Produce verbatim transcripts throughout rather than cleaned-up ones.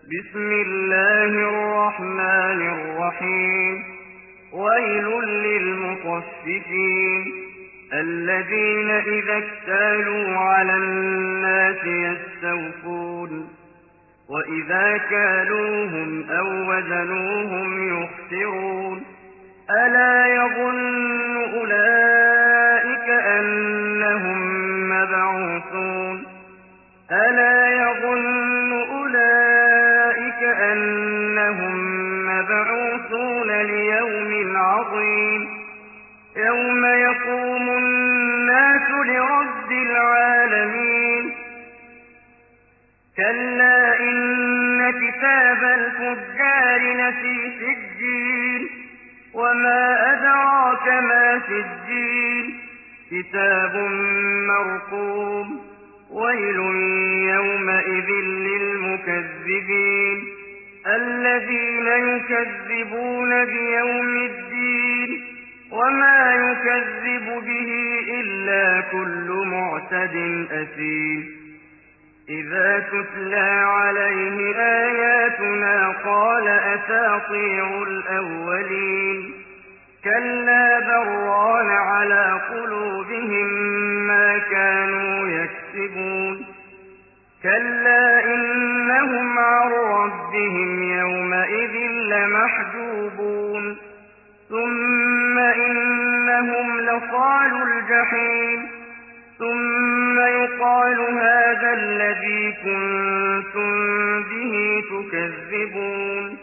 بسم الله الرحمن الرحيم ويل للمطففين الذين إذا اكتالوا على الناس يستوفون وإذا كالوهم أو وزنوهم يخسرون ألا يظن أولئك أنهم مبعوثون ألا يظن أولئك أنهم مبعوثون ليوم عظيم يوم يقوم الناس لرب العالمين كلا إن كتاب الفجار لفي سجين وما أدراك ما سجين كتاب مرقوم ويل يومئذ للمكذبين الذين يكذبون بيوم الدين وما يكذب به إلا كل معتد أثيم إذا تتلى عليه آياتنا قال أساطير الأولين كلا بران على قلوبهم ما كانوا يكسبون كلا إنهم عن ربهم يومئذ لمحجوبون ثم إنهم لصالوا الجحيم ثم يقال هذا الذي كنتم به تكذبون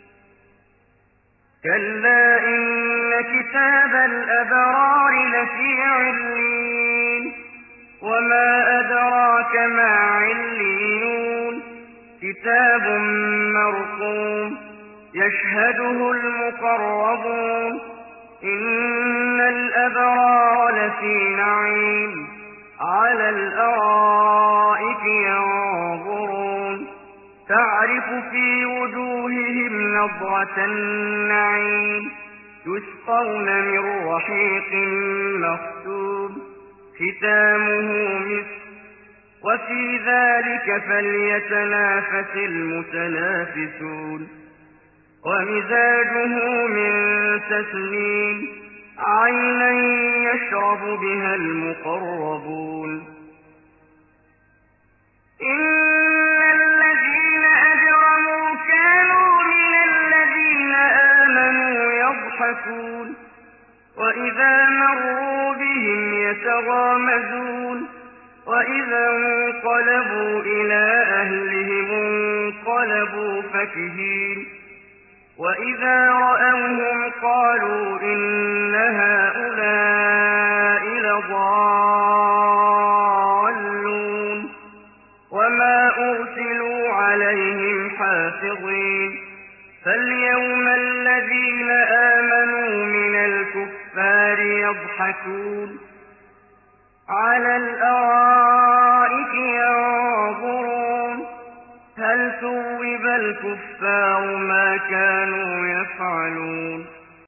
كلا إن كتاب الأبرار لفي عليين وما أدراك ما عليون كتاب مرقوم يشهده المقربون إن الأبرار لفي نعيم على الأرائك ينظرون تعرف في وجوههم نضرة النعيم يسقون من رحيق مختوم ختامه مسك وفي ذلك فليتنافس المتنافسون ومزاجه من تسنيم عينا يشرب بها المقربون إن الذين أجرموا كانوا من الذين آمنوا يضحكون وإذا مروا بهم يتغامزون وإذا انقلبوا إلى أهلهم انقلبوا فكهين وإذا رأوهم قالوا إن هؤلاء لضالون وما أرسلوا عليهم حافظين فاليوم الذين آمنوا من الكفار يضحكون على الأرائك ينظرون هل ثوب الكفار ما كانوا يفعلون